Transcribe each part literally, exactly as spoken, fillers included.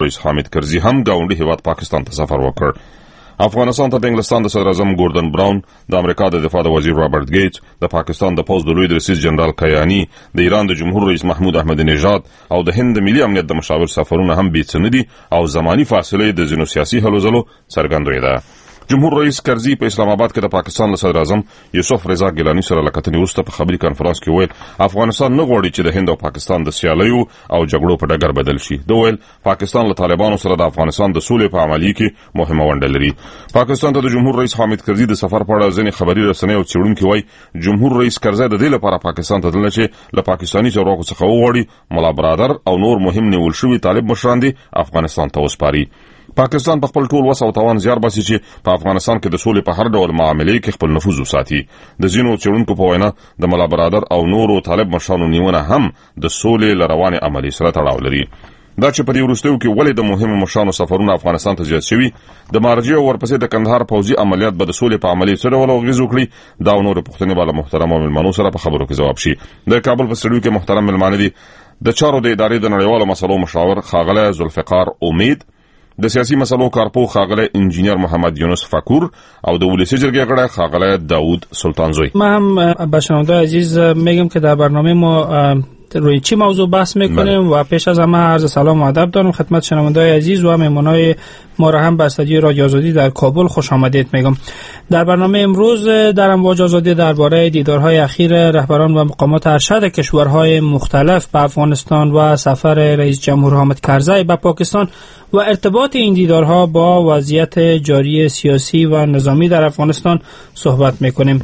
رئیس حامد کرزي هم ګاونډي هیواد پاکستان ته سفر وکړ. افغانستان ته د انګلستان د صدر اعظم ګوردن براون، د امریکا د دفاع د وزیر رابرټ گیټس، د پاکستان د پوځ د لوی رئیس جنرال کیانی، د ایران د جمهور رئیس محمود احمدی نژاد او د هند د ملي امنیت د مشاور سفرونه هم بې څه نه دي او زماني فاصله د ځینو سیاسي هلو ځلو څرګندوي ده. جمهور رئیس کرزي په اسلام آباد کې د پاکستان له صدر اعظم یوسف رضا ګیلانی سره له کتنې وروسته په خبري کانفرنس کې ویل افغانستان نه غواړي چې د هند او پاکستان د سیالیو او جګړو په ډګر بدل شي. د ویل پاکستان له طالبانو سره د افغانستان د سولې په عملي کې مهمه ونډه لري. پاکستان ته د جمهور رئیس حامد کرزي د سفر په اړه ځینې خبري رسنۍ او څېړونکي وایي جمهور رئیس کرزي د دې لپاره پاکستان ته تللی چې له پاکستاني چارواکو څخه وغواړي ملا برادر او نور مهم نیول شوي طالب مشران دي افغانستان ته وسپاري. پاکستان په خپل ټول وس او توان زیار باسي چې په افغانستان کې د سولې په هر ډول معاملې کې خپل نفوذ وساتي. د ځینو څېړونکو په وینا د ملا برادر او نورو طالب مشرانو نیونه هم د سولې له روانې عملي سره تړاو لري. دا چې په دې وروستیو کې ولې د مهمو مشرانو سفرونه افغانستان ته زیات شوي، د مارجې او ورپسې د کندهار پوځي عملیات به د سولې په عملي څه ډول اغېز وکړي، دا او نورې پوښتنې به له محترمو مېلمنو سره په خبرو کې ځواب شي. د کابل په سټډیو کې محترم مېلمانه دي د چارو د ادارې د نړیوالو مسلو مشاور ښاغلی ذوالفقار امید، د سیاسي مسلو کارپو ښاغلی انجینیر محمد یونس فکور او د ولسی جرګې غړی ښاغلی داود سلطانزوی. ما هم به شنونده‌های عزیز میگم که در برنامه ما روی چی موضوع بحث میکنیم و پیش از همه عرض سلام و ادب دارم خدمت شنونده‌های عزیز و مهمانای ما را هم به استودیو رادیو آزادی در کابل خوش آمدید میگم. در برنامه امروز در امواج آزادی درباره دیدارهای اخیر رهبران و مقامات ارشد کشورهای مختلف به افغانستان و سفر رئیس جمهور حامد کرزی به پاکستان و ارتباط این دیدارها با وضعیت جاری سیاسی و نظامی در افغانستان صحبت میکنیم.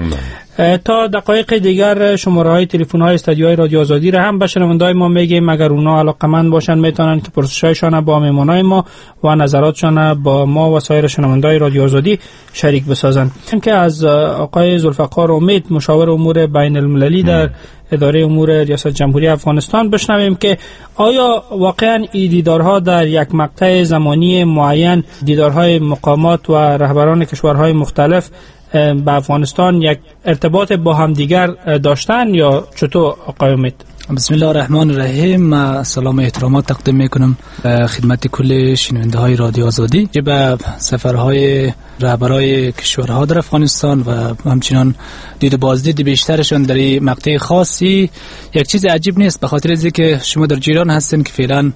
تا دقایق دیگر شماره های تلفن های استودیوهای رادیو آزادی را هم به شنونده‌های ما میگیم اگر اونا علاقه‌مند باشن میتونن که پرسش‌هایشان با مهمانای ما و نظراتشان با ما و سایر شنونده‌های رادیو آزادی شریک بسازن. که از آقای ذوالفقار امید مشاور امور بین المللی در اداره امور ریاست جمهوری افغانستان بشنویم که آیا واقعا این دیدارها در یک مقطع زمانی معین دیدارهای مقامات و رهبران کشورهای مختلف به افغانستان یک ارتباط با هم دیگر داشتن یا چطور آقای امید؟ بسم الله الرحمن الرحیم. سلام و احترامات تقدیم میکنم خدمت کل شنونده های رادیو آزادی که به سفرهای رهبرای کشورها در افغانستان و همچنان دید بازدید بیشترشان در این مقطع خاصی یک چیز عجیب نیست، به خاطر اینکه شما در جریان هستین که فعلا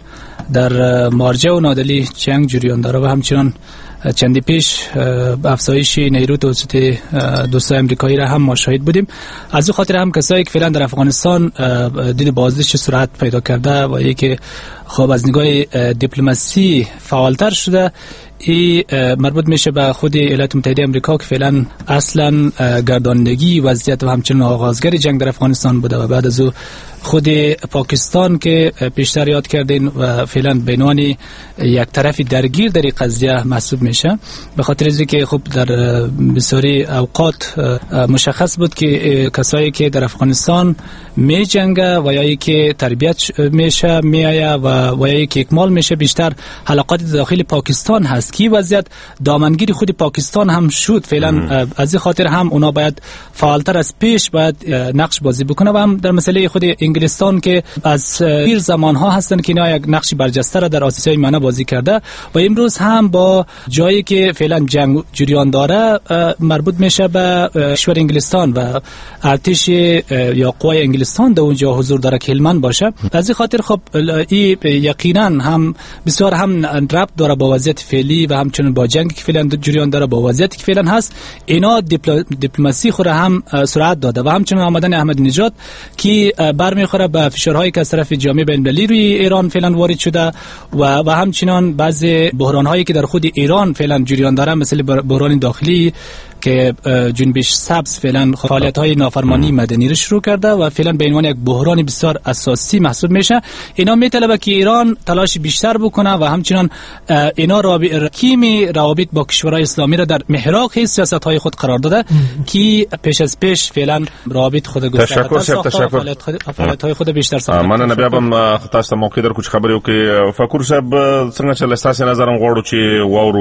در مارجه و نادلی جنگ جریان داره و همچنان چندی پیش افزایش نیرو توسط دوستای امریکایی را هم ما شاهد بودیم. از این خاطر هم کسایی که فعلا در افغانستان دید بازدیدش سرعت پیدا کرده و یکی خب از نگاه دیپلماسی فعالتر شده، ای مربوط میشه به خود ایالات متحده آمریکا که فعلا اصلا گردانندگی وضعیت و همچنین آغازگر جنگ در افغانستان بوده و بعد از او خود پاکستان که پیشتر یاد کردین و فعلا به عنوان یک طرف درگیر در این قضیه محسوب میشه، به خاطر اینکه خب در بسیاری اوقات مشخص بود که کسایی که در افغانستان می جنگه و یا که تربیت میشه میایه و و یا که اکمال میشه بیشتر حلقات داخل پاکستان هست کی وضعیت دامنگیری خود پاکستان هم شد فعلا. از این خاطر هم اونا باید فعالتر از پیش باید نقش بازی بکنه و هم در مسئله خود انگلستان که از پیر زمان ها هستن که اینا یک نقش برجسته را در آسیای میانه بازی کرده و امروز هم با جایی که فعلا جنگ جریان داره مربوط میشه به کشور انگلستان و ارتش یا قوای انگلستان در اونجا حضور داره که هلمند باشه. از این خاطر خب این یقینا هم بسیار هم ربط داره با وضعیت فعلی و همچنین با جنگی که فعلا جریان داره با وضعیتی که فعلا هست. اینا دیپلماسی خود هم سرعت داده و همچنین آمدن احمدی نژاد که برمیخوره به فشارهایی که از طرف جامعه بین‌المللی روی ایران فعلا وارد شده و و همچنین بعضی بحران‌هایی که در خود ایران فعلا جریان داره مثل بحران داخلی که جنبش سبز فعلا فعالیت‌های نافرمانی مدنی رو شروع کرده و فعلا به عنوان یک بحران بسیار اساسی محسوب میشه. اینا میطلبه که ایران تلاش بیشتر بکنه و همچنین اینا رابطه روابط با کشورهای اسلامی را در محراق سیاست‌های خود قرار داده که پیش از پیش فعلا روابط خود گسترده ساخته فعالیت‌های خود بیشتر ساخته. من نه بیا بم تاسو موقع در کوم خبرې وکي فکر صاحب څنګه چې لستاسه نظر غوړو چې وورو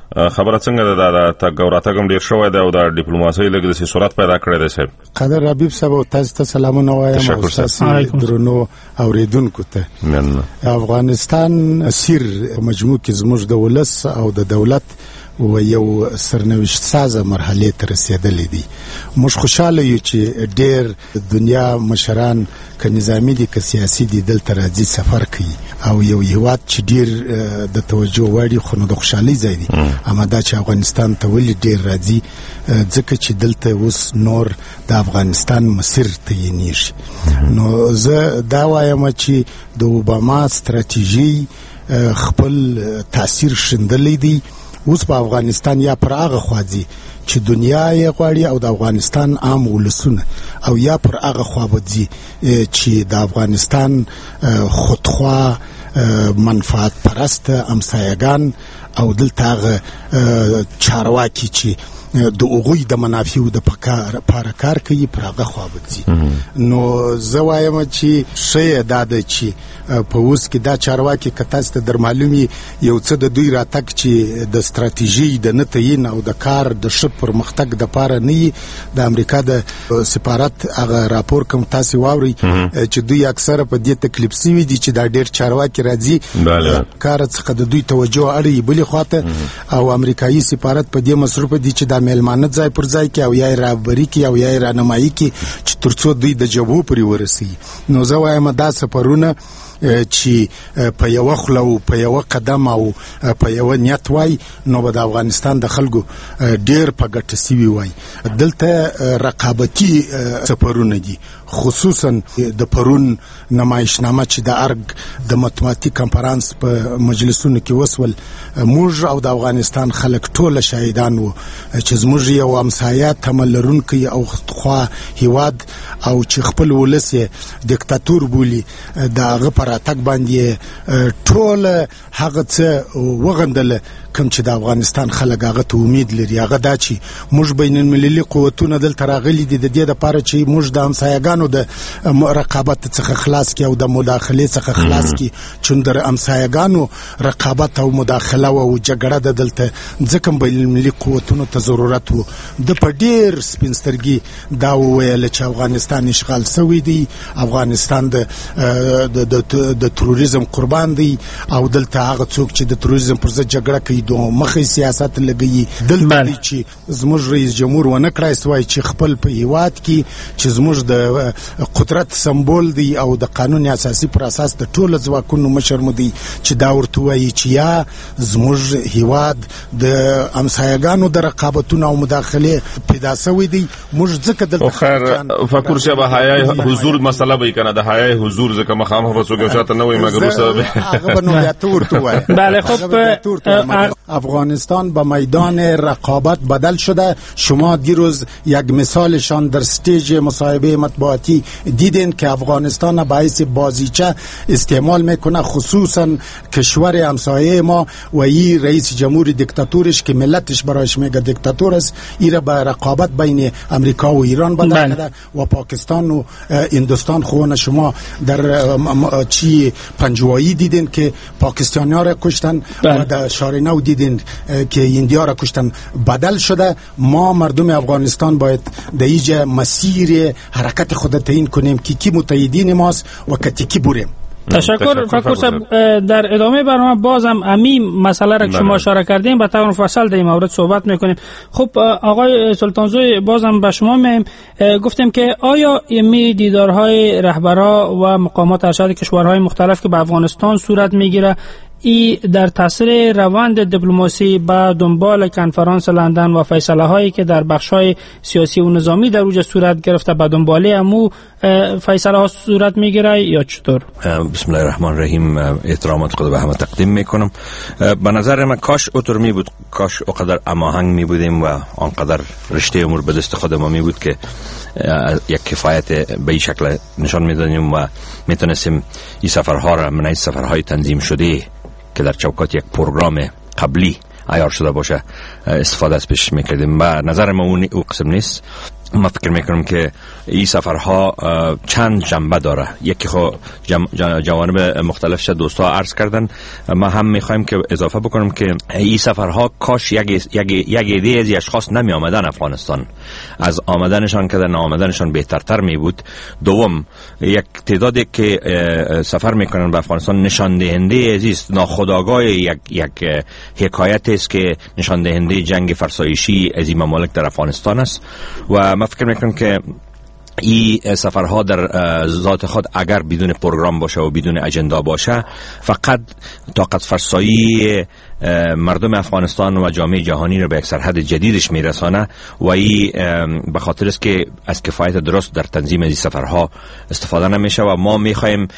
خبره څنګه ده د تګ او راتګ ډیر شوی دی او د ډیپلوماسۍ لږ د سرعت پیدا کړی دی صاحب؟ قدر حبیب صاحب تاسو ته سلامونه وایم او تاسو درنو اوریدونکو ته. افغانستان اسیر مجموع کې زموږ د ولس او د دولت و یو سرنوشت سازه مرحله ته رسیدلې دي. موږ خوشاله یو چې ډېر دنیا مشران ک نظامی دي ک سیاسي دي دلته راځي سفر کوي او یو هیواد چې ډېر د توجه وړي خو نو د خوشحالي ځای دي. اما دا چې افغانستان ته ولې ډېر راځي ځکه چې دلته اوس نور د افغانستان مسیر تعیینېږي. نو زه دا وایم چې د اوباما ستراتیژي خپل تاثیر شندلې دي. اوس په افغانستان یا پر هغه خواځي چې دنیا یې غواړي او د افغانستان عام ولسونه او یا پر هغه خوا بدځي چې د افغانستان خودخوا منفعت پرست امسایگان او دلته هغه چارواکي چې د اوغوی د منافعو د پاره کار کوي پر هغه خوا بدځي. نو زه وایم چې ښه دا ده چې په اوس کې دا چارواکي که تاسو ته در معلومي یو څه د دوی راتګ چې د ستراتیژي د نه تعیین او د کار د ښه پرمختګ د پاره نه وي. د امریکا د سفارت هغه راپور کوم تاسو واورئ چې دوی اکثره په دې تکلیف سوي دي چې دا ډېر چارواکي راځي کار څخه د دوی توجه اړوي بلې خواته او امریکایي سفارت په دې مصروف دي چې د میلمانه ځای پر ځای کې او یا رهبري کې او یا رهنمایي کې چې ترڅو دوی د جبهو پورې ورسي. نو زه وایم دا سفرونه چې په یو خوله او په یو قدم او په یو نیت وای نو به د افغانستان د خلکو ډیر په ګټه سوي وای. دلته رقابتي سفرونه دي خصوصا د پرون نمایشنامه چې د ارګ د مطبوعاتي کانفرنس په مجلسونو کې وسول موږ او د افغانستان خلک ټول شاهدان وو چې زموږ یو همسایه تمل لرونکی او خوا هیواد او چې خپل ولس دیکتاتور بولی د هغه راتګ باندې ټول هغه څه وغندل کوم چې د افغانستان خلک هغه ته امید لري. هغه دا چې موږ بین المللي قوتونه دلته راغلي دي د دې لپاره چې موږ د همسایګانو د رقابت څخه خلاص کړو او د مداخلې څخه خلاص کړو چې د همسایګانو رقابت او مداخله او جګړه د دلته ځکه بین المللي قوتونو ته ضرورت وو. د په ډیر سپینسترګي دا ویل چې افغانستان اشغال شوی دی، افغانستان د د د تروریزم قربان دی او دلته هغه څوک چې د تروریزم پر ضد جګړه کوي دوه مخې سیاست لګي. دلته چې زموږ رئیس جمهور ونه کړای سوای چې خپل په هیواد کې چې زموږ د قدرت سمبول دی او د قانون اساسي پر اساس د ټولو ځواکونو مشر مدي چې دا ورته وایي چې یا زموږ هیواد د همسایګانو د رقابتونو او مداخله پیدا شوی دی. موږ ځکه دلته خیر فکر شه به حیا حضور مسله به کنه د حیا حضور ځکه مخامخ وسوګه شاته نه وي مګر اوس هغه بنو یا تور تو وای. بله خب افغانستان به میدان رقابت بدل شده. شما دیروز یک مثالشان در استیج مصاحبه مطبوعاتی دیدین که افغانستان باعث بازیچه استعمال میکنه، خصوصا کشور همسایه ما و این رئیس جمهور دیکتاتورش که ملتش برایش میگه دیکتاتور است، این به رقابت بین امریکا و ایران بدل شده و پاکستان و هندوستان. خوان شما در چی پنجوایی دیدین که پاکستانی‌ها را کشتن و در شارنو دیدین که هندی‌ها را کشتن. بدل شده. ما مردم افغانستان باید در اینجا مسیر حرکت خود تعیین کنیم که کی متحدین ماست و که کی بریم. تشکر فکر صاحب. در ادامه برنامه بازم امی مسئله را که شما اشاره کردیم به طور مفصل در این مورد صحبت میکنیم. خب آقای سلطانزوی بازم به شما میم گفتیم که آیا امی دیدارهای رهبرها و مقامات ارشد کشورهای مختلف که به افغانستان صورت میگیره ای در تاثیر روند دیپلماسی با دنبال کنفرانس لندن و فیصله هایی که در بخش های سیاسی و نظامی در اوج صورت گرفته به دنباله امو فیصله ها صورت میگیره یا چطور؟ بسم الله الرحمن الرحیم. احترامات خود به همه تقدیم میکنم. به نظر من کاش اوتر می بود، کاش اقدر اماهنگ می بودیم و آنقدر رشته امور به دست خود ما می بود که یک کفایت به این شکل نشان میدادیم و میتونستیم این سفرها را من این سفرهای تنظیم شده که در چوکات یک پروگرام قبلی عیار شده باشه استفاده از پیش میکردیم. و نظر ما اون او قسم نیست. ما فکر میکنم که این سفرها چند جنبه داره. یکی خو جوانب مختلف شد دوستا عرض کردن، ما هم میخوایم که اضافه بکنم که این سفرها کاش یک یک یک ایده از اشخاص نمی آمدن افغانستان، از آمدنشان که در آمدنشان بهترتر می بود. دوم، یک تعدادی که سفر میکنن به افغانستان نشان دهنده عزیز ناخودآگاه یک یک حکایت است که نشان دهنده جنگ فرسایشی از این ممالک در افغانستان است. و من فکر میکنم که این سفرها در ذات خود اگر بدون پروگرام باشه و بدون اجندا باشه فقط طاقت فرسایی مردم افغانستان و جامعه جهانی رو به یک سرحد جدیدش میرسانه و این به خاطر است که از کفایت درست در تنظیم این سفرها استفاده نمیشه و ما میخوایم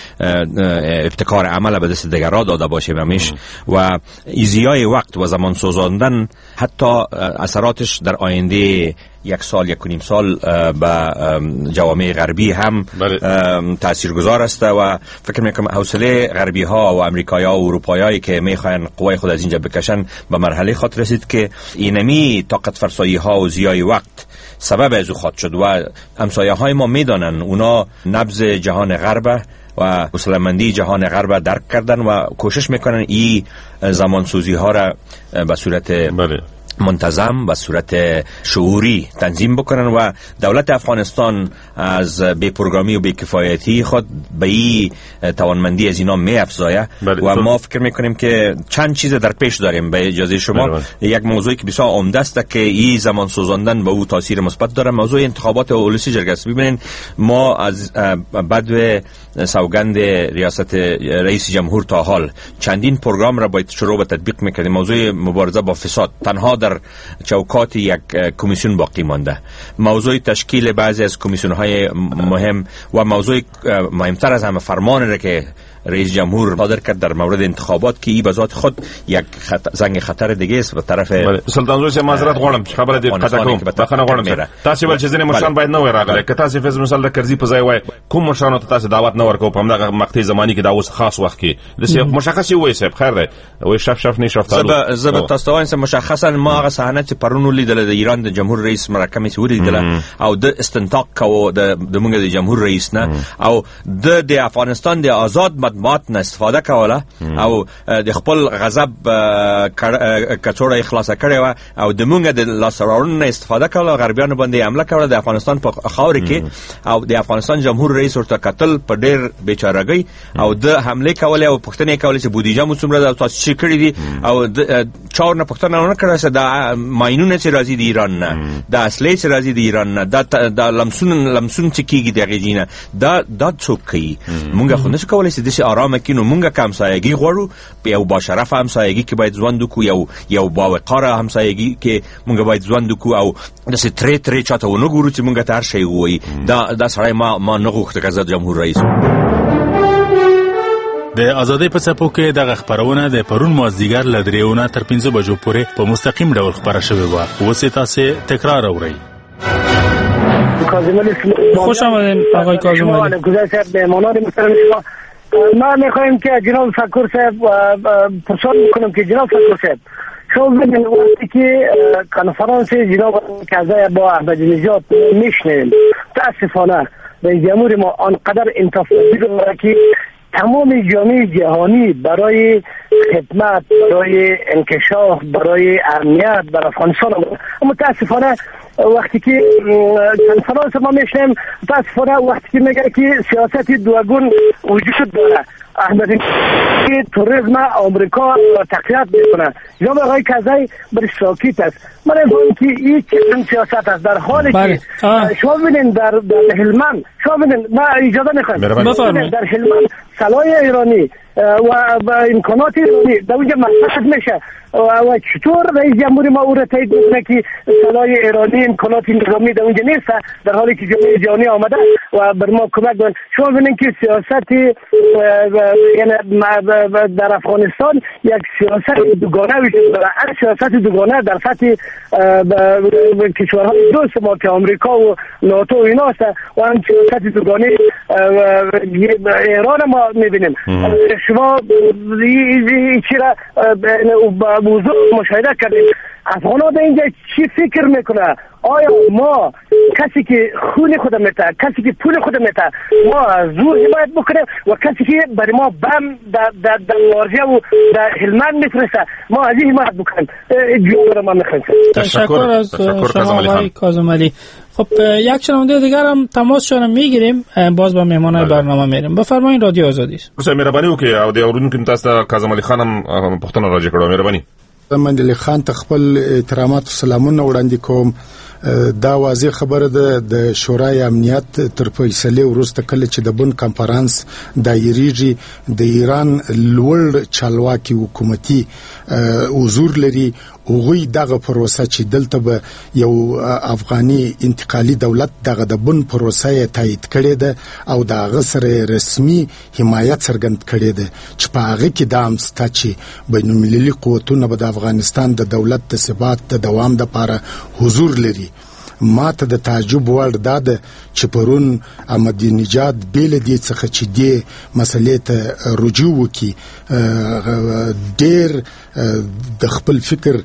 ابتکار عمل به دست دیگران داده باشه همیش و ایزیای وقت و زمان سوزاندن حتی اثراتش در آینده یک سال یک و نیم سال به جوامع غربی هم تاثیرگذار است و فکر میکنم حوصله غربی ها و امریکایی ها و اروپایی که میخواین قوای خود از اینجا بکشن به مرحله خاطر رسید که اینمی طاقت فرسایی ها و ضیاع وقت سبب از او خاط شد و همسایه های ما میدانن اونا نبض جهان غرب و مسلماندی جهان غرب درک کردن و کوشش میکنن این زمان سوزی ها را به صورت بله. منتظم و صورت شعوری تنظیم بکنن و دولت افغانستان از بی پروگرامی و بی کفایتی خود به این توانمندی از اینا می افزایه و ما فکر میکنیم که چند چیز در پیش داریم. به اجازه شما بله. یک موضوعی که بسیار عمده است که این زمان سوزاندن به او تاثیر مثبت داره، موضوع انتخابات اولوسی جرگه است. ببینید ما از بعد سوگند ریاست رئیس جمهور تا حال چندین پروگرام را باید شروع به تطبیق میکردیم. موضوع مبارزه با فساد تنها در چوکات یک کمیسیون باقی مانده، موضوع تشکیل بعضی از کمیسیون های مهم و موضوع مهمتر از همه فرمان را که رئیس جمهور صادر کرد در مورد انتخابات که ای به ذات خود یک خط... زنگ خطر دیگه است به طرف سلطان روسی. معذرت غواړم خبره دې قطع کوم بخښنه غواړم تاسو ول چې ځنه مشران باید نه وای راغله که تاسو فیض مثال د کرزي په ځای وای کوم مشرانو ته تاسو دعوت نه ورکو په همدغه مقطع زماني کې دا اوس خاص وخت کې د مشخصي وای صاحب خیر دی وای شف شف نه شفت زب زب تاسو وایي مشخصا ما هغه صحنه چې پرونو لیدل د ایران د جمهور رئیس مرکمې سوري لیدل او د استنتاق کو د د موږ د جمهور رئیس نه او د د افغانستان د آزاد مطبوعات نه استفاده کوله او د خپل غضب کڅوړه اخلاص کړي او د موږ د لاسوارونو استفاده کوله غربیانو باندې حمله کوله د افغانستان په خاور کې او د افغانستان جمهور رئیس ورته قتل په ډېر بیچارهګي او د حمله کوله او پښتنې کوله چې بودیجه مو څومره د تاسو چې کړی دي او چاور نه پښتنه نه کړی چې د ماینونه چې راځي د ایران نه د اصلي چې راځي د ایران نه د لمسون لمسون چې کیږي د غیجینه دا دا څوک کوي موږ خو نه کولای چې د شي آرام کینو موږ کم سایګي غواړو په یو باشرف همسایګي کې باید ځوان دکو یو یو باوقار همسایګي کې موږ باید ځوان دکو او د سي ترې ترې چاته ونه ګورو چې موږ ته هر شی وایي دا دا سړی ما ما نه غوښته که زه جمهور رئیس د ازادۍ په څپو کې دغه خبرونه د پرون مازدیګر له درېونه تر پنځه بجو پورې په مستقیم ډول خبره شوې وه. اوس یې تاسې تکرار اورئ. خوش آمدین آقای کاظم علی. ما میخوایم که جناب فکر صاحب پرسان میکنم که جناب فکر صاحب شما ببینید وقتی که کنفرانس جناب کازای با احمدی نژاد میشنیم تاسفانه رئیس جمهور ما آنقدر انتفاضی رو که تمام جامعه جهانی برای خدمت، برای انکشاف، برای امنیت در افغانستان، اما متاسفانه وقتی که کنفرانس ما میشنیم متاسفانه وقتی که میگه که سیاست دوگون وجود داره احمدی که توریسم آمریکا تقویت میکنه جناب آقای کازای برش ساکت است. من میگم که این چه سیاست است در حالی که شما ببینید در در هلمند شما ببینید ما اجازه میخوایم در هلمند سلاح ایرانی و امکانات ایرانی در اونجا مصرف میشه و چطور رئیس جمهور ما او را تایید میکنه که سلاح ایرانی امکانات نظامی در اونجا نیست در حالی که جامعه جهانی آمده و بر ما کمک کنه. شما ببینید که سیاست یعنی در افغانستان یک سیاست دوگانه وجود داره. هر سیاست دوگانه در سطح کشورهای دوست ما که آمریکا و ناتو و ایناست و هم سیاست دوگانه ایران ما میبینیم. شما چرا موضوع مشاهده کردید افغان‌ها به اینجا چی فکر میکنه؟ آیا ما کسی که خون خود میته، کسی که پول خود میته ما زور حمایت بکنیم و کسی که برای ما بم در در در وارجه و در هلمند میفرسته ما از این حمایت بکنیم؟ جواب ما میخوایم. تشکر از شما آقای کاظم علی. خب یک شنونده دیگر هم تماسشون میگیریم، باز با مهمانای برنامه میریم. بفرمایید رادیو آزادی است. اوسه مهرباني وکړئ او د اورونکو تاسو کاظم علي خان هم پښتنه راځي کړو. مهرباني. من علي خان ته خپل احترامات او سلامونه وړاندې کوم. دا واضح خبره ده د شورای امنیت تر فیصله وروسته کله چې د بن کانفرنس دایریږي د ایران لوړ چالواکي حکومتي حضور لري وغوی دغه پروسه چې دلته به یو افغاني انتقالي دولت دغه د بن پروسه تایید کړي ده او دغه سره رسمي حمایت څرګند کړي ده چې په هغه کې د امستا چې بین المللي قوتونه به د افغانستان د دولت د ثبات د دوام لپاره حضور لري. ما ته د تعجب وړ دا ده چې پرون احمدی نژاد بیل دې څخه چې دې مسلې ته رجوع وکړي ډېر د خپل فکر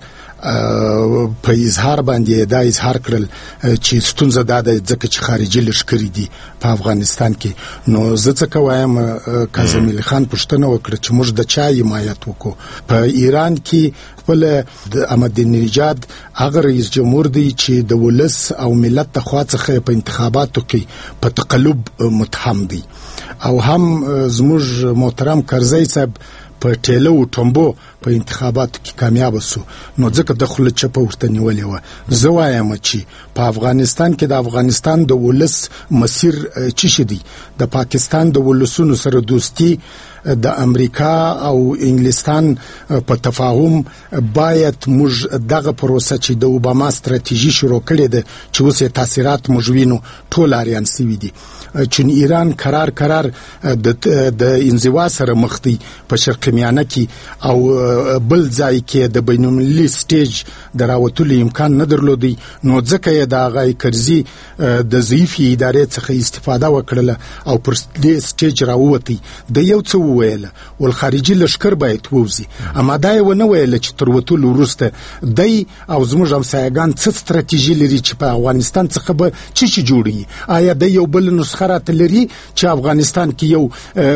په اظهار باندې دا اظهار کړل چې ستونزه دا ده ځکه چې خارجي لښکرې دي په افغانستان کې. نو زه څه کوم کاظم علي خان پوښتنه وکړه چې موږ د چا حمایت وکړو؟ په ایران کې خپل د احمدی نژاد هغه رئیس جمهور دی چې د ولس او ملت د خوا څخه په انتخاباتو کې په تقلب متهم دی او هم زموږ محترم کرزی صاحب په ټیلو او ټمبو په انتخاباتو کې کامیاب شو. نو ځکه د خپل چپه ورته نیولې و. زه وایم چې په افغانستان کې د افغانستان د ولس مسیر چی شدی د پاکستان د ولسونو سره دوستی د امریکا او انګلستان په تفاهم باید موږ دغه پروسه چې د اوباما ستراتیژي شروع کړې ده چې اوس تاثیرات موږ وینو ټول اریان سوي دي. چې ایران قرار قرار د د انزوا سره مخ دی په شرق میانه کې او بل ځای کې د بین المللي سټیج دراوتلو امکان نه درلودي. نو ځکه یې د هغه کرزي د ضعیف ادارې څخه استفاده وکړله او پر دې سټیج راووتی. د یو څه ویل ول خارجي لشکر باید ووزي، اما دا یو نه ویل چې تر وتلو وروسته دی او زموږ همسایگان څه ستراتیژي لري چې په افغانستان څخه به چی چی جوړي. آیا د یو بل نسخه لري چې افغانستان کې یو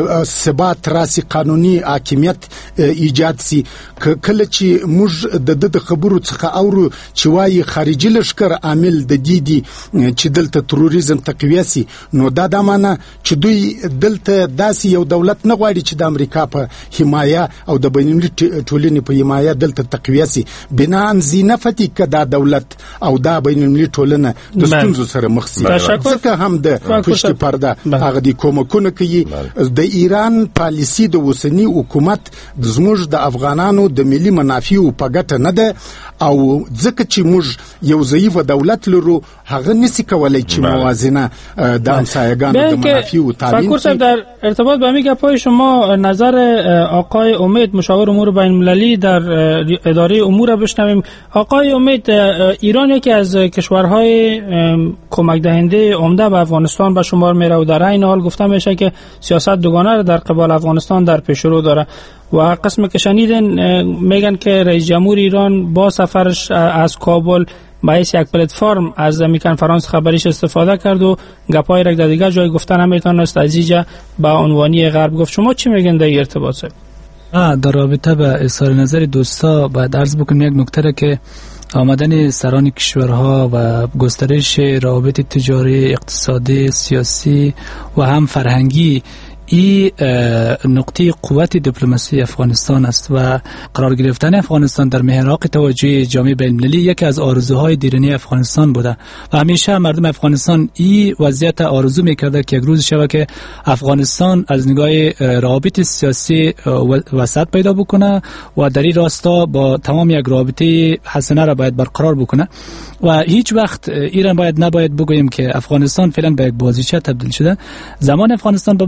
ثبات راسي، قانوني حاکمیت ایجاد سي؟ کله چې موږ د د خبرو څخه اورو چې وايي خارجي لشکر عامل د دې دي چې دلته تروریزم تقویه سي، نو دا د معنی چې دوی دلته داسې یو دولت نه غواړي چې د امریکا په حمایه او د بین المللي ټولنې په حمایه دلته تقویه سي. بنان زینفتی که دا دولت او دا بین المللي ټولنه د ستونزو سره مخ سي. ځکه هم د پښتو پرده هغه د کومکونه کوي. د ایران پالیسی د اوسنی حکومت زموږ د افغانانو د ملي منافعو په ګټه نه ده او ځکه چې موږ یو ضعیف دولت لرو هغه نسی کولای چې موازنه د همسایگانو د منافعو تعیین کړي. در ارتباط با همین گپ‌های شما نظر آقای امید مشاور امور بین المللی در اداره امور بشنویم. آقای امید، ایران یکی از کشورهای کمک دهنده عمده به افغانستان به شمار میره و در این حال گفته میشه که سیاست دوگانه را در قبال افغانستان در پیش رو داره و قسم که شنیدن میگن که رئیس جمهور ایران با سفرش از کابل باعث یک پلتفرم از میکن فرانس خبریش استفاده کرد و گپای را در دیگر جای گفتن نمیتونست از اینجا با عنوانی غرب گفت. شما چی میگن در این ارتباط؟ در رابطه به اظهار نظر دوستا باید عرض بکنم یک نکته که آمدن سران کشورها و گسترش روابط تجاری، اقتصادی، سیاسی و هم فرهنگی این نقطه قوت دیپلماسی افغانستان است و قرار گرفتن افغانستان در محراق توجه جامعه بین‌المللی یکی از آرزوهای دیرینه افغانستان بوده و همیشه مردم افغانستان این وضعیت آرزو میکرده که یک روز شود که افغانستان از نگاه روابط سیاسی وسعت پیدا بکنه و در این راستا با تمام یک رابطه حسنه را باید برقرار بکنه و هیچ وقت ایران باید نباید بگوییم که افغانستان فعلا به یک بازیچه تبدیل شده. زمان افغانستان به بازیچه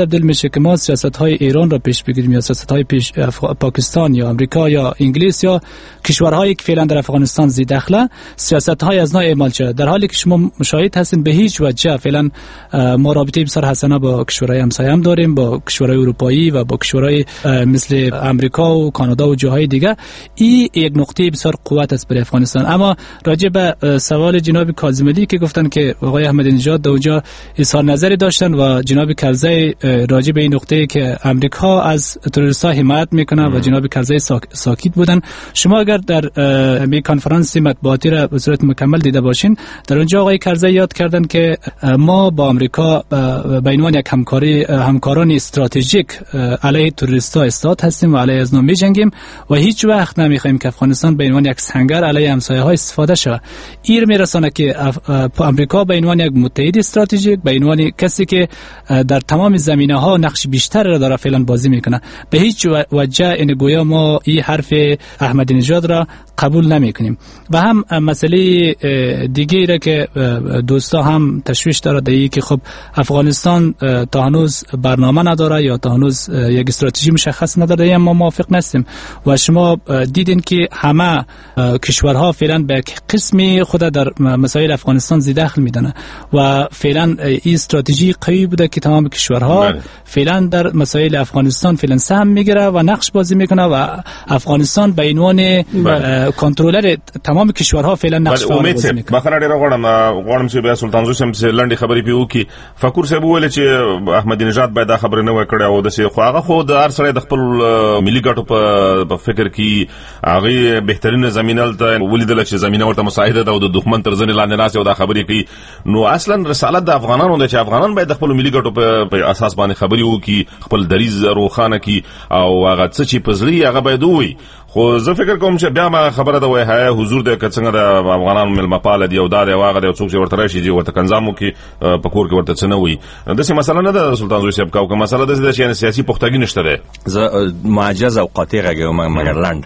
تبدیل میشه که ما سیاست های ایران را پیش بگیریم یا سیاست های پیش پاکستان یا آمریکا یا انگلیس یا کشورهایی که فعلا در افغانستان زی دخله سیاست های از نوع اعمال شده، در حالی که شما مشاهد هستین به هیچ وجه فعلا ما رابطه بسیار حسنه با کشورهای همسایه هم داریم، با کشورهای اروپایی و با کشورهای مثل آمریکا و کانادا و جاهای دیگه. این یک نقطه بسیار قوت است برای افغانستان. اما راجع به سوال جناب کاظمی که گفتن که آقای احمدی نژاد در اونجا اظهار نظری داشتن و جناب کرزی راجع به این نقطه که امریکا از تروریست‌ها حمایت میکنه و جناب کرزی ساکت بودن. شما اگر در می کنفرانس مطبوعاتی را به صورت مکمل دیده باشین، در اونجا آقای کرزی یاد کردن که ما با امریکا به عنوان یک همکاری همکاران استراتژیک علیه تروریست‌ها استاد هستیم و علیه از نوع می‌جنگیم و هیچ وقت نمی‌خوایم که افغانستان به عنوان یک سنگر علیه همسایه‌ها استفاده شود. این میرسونه که امریکا به عنوان یک متحد استراتژیک، به عنوان کسی که در تمام زمینه‌ها نقش بیشتر را داره فعلا بازی میکنه، به هیچ وجه این گویا ما این حرف احمدی نژاد را قبول نمیکنیم. و هم مسئله دیگه را که دوستا هم تشویش داره در که خب افغانستان تا هنوز برنامه نداره یا تا هنوز یک استراتژی مشخص نداره، ما موافق نیستیم. و شما دیدین که همه کشورها فعلا به قسمی خود در مسائل افغانستان زی دخل میدن و فعلا این استراتژی قوی بوده که تمام کشورها بله. فعلا در مسائل افغانستان فعلا سهم میگیره و نقش بازی میکنه و افغانستان به عنوان بله. کنترلر تمام کشورها فعلا نقش بازی میکنه. بخره ډیر غواړم غواړم چې بیا سلطان زوی سم لنډي خبرې پیو کی فکر صاحب ویل چې احمدی نژاد باید خبر نه وکړي او د سي خو هغه خو د هر سره د خپل ملي ګټو په فکر کې هغه بهترینه زمينه ته ولیدل چې زمينه ورته مساعده ده او د دښمن تر ځنې لاندې ناس او د خبرې کوي. نو اصلا رسالت د افغانانو د چې افغانان باید د خپل ملي ګټو په اساس باندې خبرې وکړي، خپل دریز روخانه کی او هغه څه چې پزړی هغه باید وي. خو زه فکر کوم چې بیا ما خبره ده وای هي حضور د کڅنګ د افغانانو ملمپاله دی او دا دی واغه د څوک چې ورته راشي چې ورته کنځامو کې په کور کې ورته څنګه وي. د څه مسله نه ده سلطان زوی صاحب کاوه مسله ده چې سیاسي پختګی نشته ده. زه معجز او قاطع غږم مګر لاند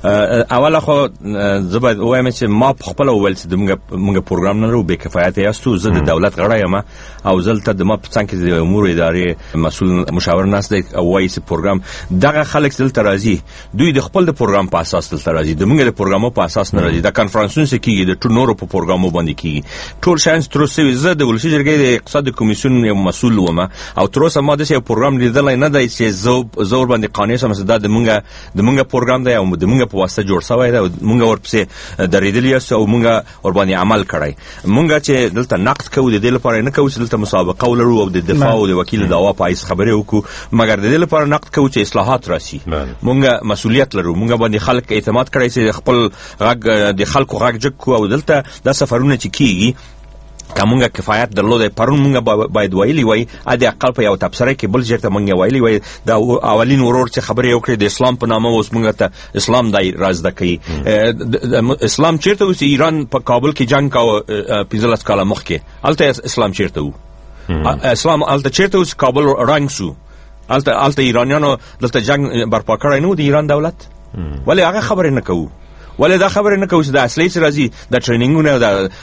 اوله خو زه باید وایم چې ما خپل اول چې دمغه موږ پروګرام نه لرو به کفایت یاستو. زه د دولت غړی یم او زلته د ما په څنګه د امور ادارې مسول مشاور ناس دی او وایي چې پروګرام دغه خلک دلته راځي، دوی د خپل د پروګرام په اساس دلته راځي، د موږ د پروګرامو په اساس نه راځي. د کانفرنسونو کېږي د ټول نورو په پروګرامو باندې کېږي. ټول شاینس تر اوسه زه د ولسی جرګې د اقتصاد کمیسیون یو مسؤل وم او تر اوسه ما د یو پروګرام لیدل نه دی چې زه زور باندې قانې سم زده د موږ د موږ پروګرام دی او د موږ په واسطه جوړ شوی دی او موږ ورپسې درېدلی او موږ ور باندې عمل کړی. موږ چې دلته نقد کوو د دې لپاره نه کوو چې دلته مسابقه ولرو او د دفاع او د وکیل دعوا په ایس خبرې وکړو، مګر د دې لپاره نقد کوو چې اصلاحات راشي. موږ مسؤلیت لرو، موږ باندې خلک اعتماد کړی چې خپل غږ د خلکو غږ جګ کو او دلته د سفرونه چې کیږي کومه کفایت درلوده. پرون مونږ باید ویلي وای ا د اقل په یو تبصره کې بل چیرته مونږ ویلي وای دا اولین ورور چې خبرې وکړي د اسلام په نامه اوس مونږ ته اسلام دای راز د کوي. اسلام چیرته و چې ایران په کابل کې جنگ کاوه پنځلس کاله مخکې، الته اسلام چیرته و؟ اسلام الته چیرته و چې کابل رنګ سو؟ الته الته ایرانیانو دلته جنگ برپا کړی نو د ایران دولت، ولی هغه خبرې نه کوو. ولې دا خبرې نه کوي چې د اصلي چې راځي د ټرینینګونو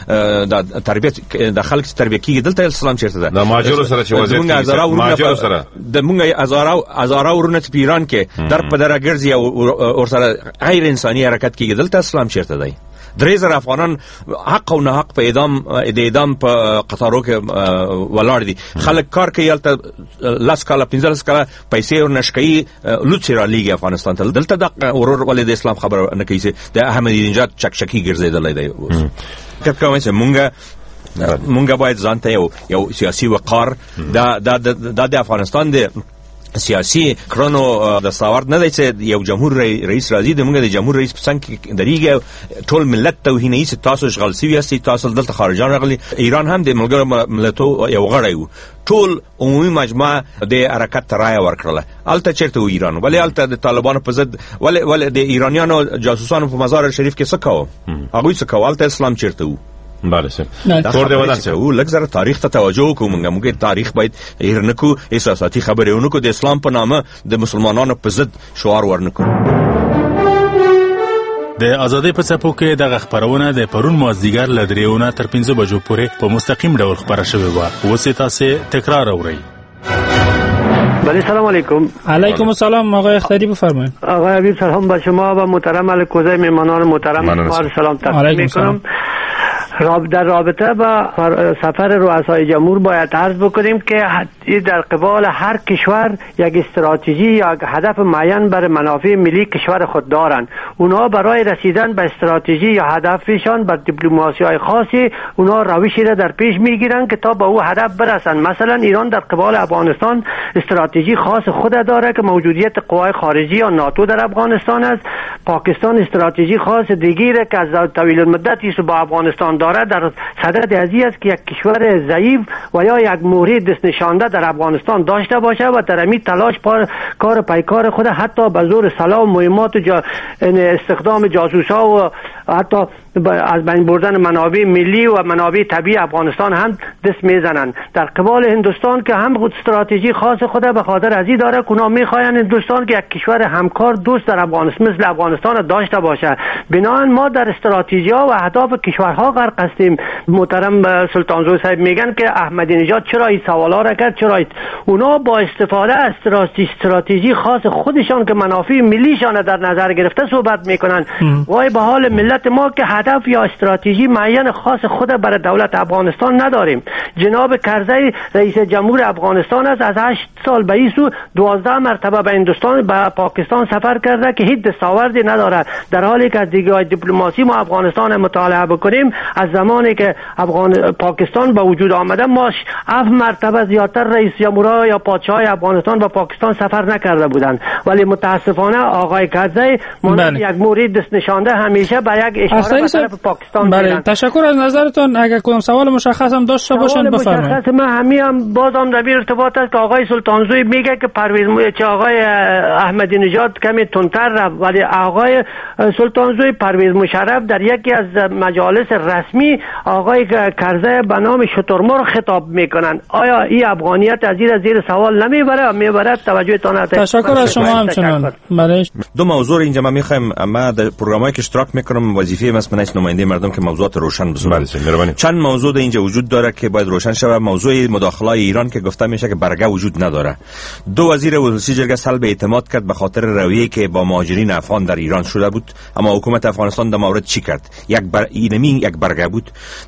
د تربیت د خلک تربیه کیږي دلته اسلام چیرته ده؟ د ماجرو سره چې وضعیت کې ماجرو سره د مونږه هزارو هزارو ورونه په ایران کې در په درګرځي او ور سره غیر انساني حرکت کیږي، دلته اسلام چیرته دی؟ درې زره افغانان حق او نه حق په اعدام د اعدام په قطارو کې ولاړ دي. خلک کار کوي الته لاس کاله پنځلس کاله پیسې ورنشکي لوڅ را لیږي افغانستان ته، دلته د ورور ولې د اسلام خبر نه کوي چې د احمدی نژاد چکچکی ګرځیدل دی. اوس کومه چې مونږه مونږ باید ځان ته یو یو سیاسي وقار دا د د افغانستان د سیاسي کرونو د ساورد نه دی چې یو جمهور رئیس راځي د موږ د جمهور رئیس په څنګ کې دریږي ټول ملت توهیني چې تاسو اشغال سوي یاستئ، تاسو دلته خارجان راغلي. ایران هم د ملګرو ملتونو یو غړی و، ټول عمومي مجمع د حرکت ته رایه ورکړله. الته چیرته و ایران؟ ولې الته د طالبانو په ضد ولې ولې د ایرانیانو جاسوسانو په مزار شریف کې څه کاوه؟ هغوی څه کاوه؟ الته اسلام چیرته و؟ بله سم تور دی ودان څه لږ زره تاریخ ته توجه وکړو. موږ موږ تاریخ باید هیر نه کو، احساساتي خبرې ونه کو، د اسلام په نامه د مسلمانانو په ضد شعار ورنکو. د ازادۍ په څپو کې دغه خبرونه د پرون مازدیګر له درېونه تر پنځه بجو پورې په مستقیم ډول خبره شوې وه. اوس یې تاسې تکرار اورئ. بله سلام علیکم. علیکم السلام آقای اختری، بفرمایید. آقای حبیب سلام به شما و محترم الکوزه میمانان محترم سلام تقدیم میکنم. در رابطه با سفر رؤسای جمهور باید عرض بکنیم که در قبال هر کشور یک استراتژی یا هدف معین برای منافع ملی کشور خود دارند. اونها برای رسیدن به استراتژی یا هدفشان با دیپلماسی های خاصی اونها روشی را در پیش میگیرند که تا به او هدف برسند. مثلا ایران در قبال افغانستان استراتژی خاص خود داره که موجودیت قوای خارجی یا ناتو در افغانستان است. پاکستان استراتژی خاص دیگری که از طویل المدتی است با افغانستان داره در صدد ازی است که یک کشور ضعیف و یا یک مورد دست نشانده در افغانستان داشته باشه و در امی تلاش پر کار پیکار خود حتی به زور سلاح و مهمات و جا استخدام جاسوسا و حتی از بین بردن منابع ملی و منابع طبیعی افغانستان هم دست میزنند. در قبال هندوستان که هم خود استراتژی خاص خود به خاطر ازی داره که اونا میخواین هندوستان که یک کشور همکار دوست در افغانستان مثل افغانستان داشته باشه. بنابراین ما در استراتژی ها و اهداف کشورها غرق هستیم. محترم سلطانزو صاحب میگن که احمدی نژاد چرا این سوالا را کرد، چرا اونا با استفاده از استراتژی خاص خودشان که منافع ملیشان در نظر گرفته صحبت میکنن. وای به حال ملت ما که هدف یا استراتژی معین خاص خود برای دولت افغانستان نداریم. جناب کرزی رئیس جمهور افغانستان است، از هشت سال به این سو دوازده مرتبه به هندوستان به پاکستان سفر کرده که هیچ دستاوردی نداره، در حالی که از دیگه دیپلماسی ما افغانستان مطالعه بکنیم از زمانی که افغان پاکستان به وجود آمده ما هفت مرتبه زیادتر رئیس جمهورها یا پادشاه افغانستان و پاکستان سفر نکرده بودند. ولی متاسفانه آقای کرزی مانند یک مورد دست نشانده همیشه به یک اشاره به طرف پاکستان بله. تشکر از نظرتون. اگر کدام سوال مشخص هم داشته باشن بفرمایید. مشخص من همین هم بازم در این ارتباط است که آقای سلطانزوی میگه که پرویز چه آقای احمدی نژاد کمی تندتر رفت، ولی آقای سلطانزوی پرویز مشرف در یکی از مجالس رسمی آقای کرزی به نام شترمرغ خطاب میکنن. آیا این افغانیت از زیر زیر سوال نمیبره؟ میبره. توجهتان تشکر از شما همچنان. بله دو موضوع اینجا ما میخوایم ما در برنامه‌ای که اشتراک میکنم وظیفه من است نماینده مردم که موضوعات روشن بسازم. چند موضوع اینجا وجود داره که باید روشن شود. موضوع مداخله ایران که گفته میشه که برگه وجود نداره. دو وزیر وزارت جرگه سلب اعتماد کرد به خاطر رویه‌ای که با مهاجرین افغان در ایران شده بود، اما حکومت افغانستان در مورد چی کرد؟ یک بر اینمی یک برگه بود.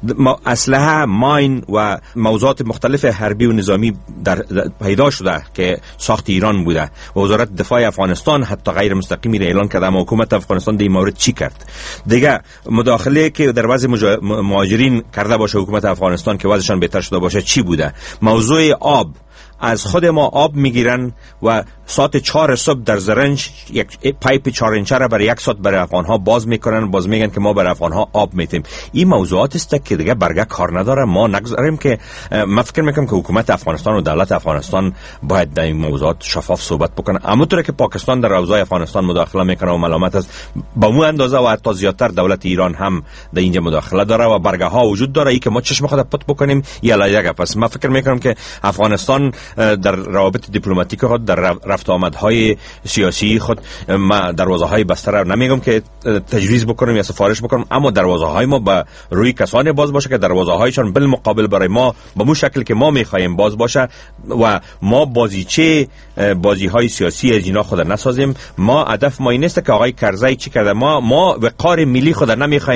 اسلحه، ماین و موضوعات مختلف حربی و نظامی در پیدا شده که ساخت ایران بوده و وزارت دفاع افغانستان حتی غیر مستقیمی را اعلان کرده، اما حکومت افغانستان در این مورد چی کرد؟ دیگه مداخله که در وضع مهاجرین کرده باشه حکومت افغانستان که وضعشان بهتر شده باشه چی بوده؟ موضوع آب، از خود ما آب میگیرن و ساعت چهار صبح در زرنج یک پایپ چهار اینچه را برای یک ساعت برای افغانها باز میکنن، باز میگن که ما برای افغانها آب میتیم. این موضوعات است که دیگه برگه کار نداره. ما نگذاریم که ما فکر میکنم که حکومت افغانستان و دولت افغانستان باید در این موضوعات شفاف صحبت بکنه. همونطور که پاکستان در اوضاع افغانستان مداخله میکنه و ملامت است، با مو اندازه و حتی زیادتر دولت ایران هم در اینجا مداخله داره و برگه ها وجود داره. ای که ما چشم خود پت بکنیم یا لا. پس ما فکر میکنم که افغانستان در روابط دیپلماتیک خود، در رفت آمدهای سیاسی خود، ما دروازه‌های بسته را نمیگم که تجویز بکنم یا سفارش بکنم، اما دروازه‌های ما به روی کسانی باز باشه که دروازه‌هایشان بالمقابل برای ما به مو شکل که ما می‌خوایم باز باشه و ما بازیچه بازی‌های سیاسی از اینا خود نسازیم. ما هدف ما این است که آقای کرزی چی کرده، ما ما وقار ملی خود نمی‌خوایم